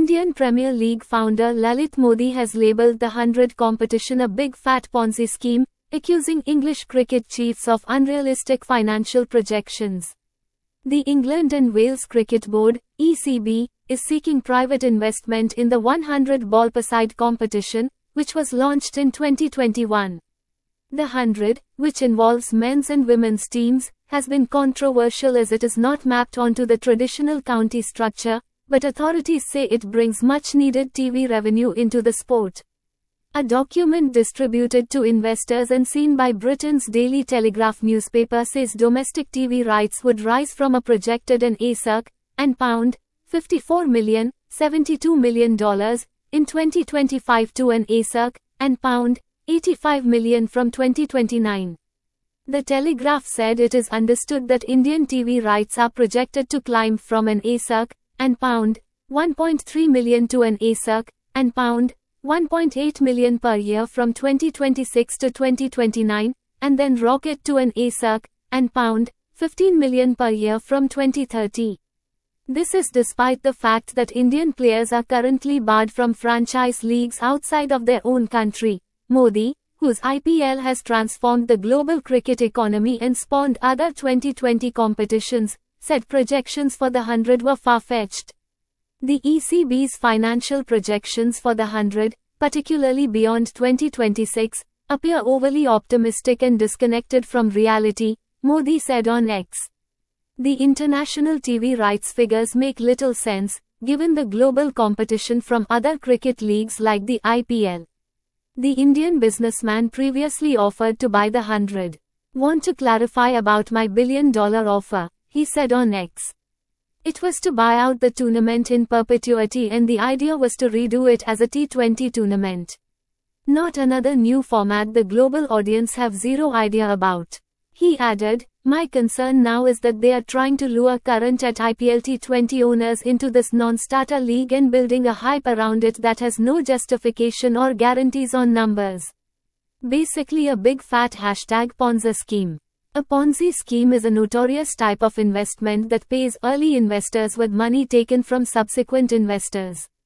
Indian Premier League founder Lalit Modi has labelled the 100 competition a big fat Ponzi scheme, accusing English cricket chiefs of unrealistic financial projections. The England and Wales Cricket Board, ECB, is seeking private investment in the 100 ball-per-side competition, which was launched in 2021. The 100, which involves men's and women's teams, has been controversial as it is not mapped onto the traditional county structure, but authorities say it brings much-needed TV revenue into the sport. A document distributed to investors and seen by Britain's Daily Telegraph newspaper says domestic TV rights would rise from a projected and pound $54 million, $72 million in 2025 to and pound $85 million from 2029. The Telegraph said it is understood that Indian TV rights are projected to climb from and pound $1.3 million to and pound $1.8 million per year from 2026 to 2029, and then rocket to and pound $15 million per year from 2030. This is despite the fact that Indian players are currently barred from franchise leagues outside of their own country. Modi, whose IPL has transformed the global cricket economy and spawned other 2020 competitions, said projections for the 100 were far-fetched. The ECB's financial projections for the 100, particularly beyond 2026, appear overly optimistic and disconnected from reality, Modi said on X. The international TV rights figures make little sense, given the global competition from other cricket leagues like the IPL. The Indian businessman previously offered to buy the 100. Want to clarify about my $1 billion offer, he said on X. It was to buy out the tournament in perpetuity and the idea was to redo it as a T20 tournament. Not another new format the global audience have zero idea about. He added, my concern now is that they are trying to lure current at IPL T20 owners into this non-starter league and building a hype around it that has no justification or guarantees on numbers. Basically a big fat #Ponzi scheme. A Ponzi scheme is a notorious type of investment that pays early investors with money taken from subsequent investors.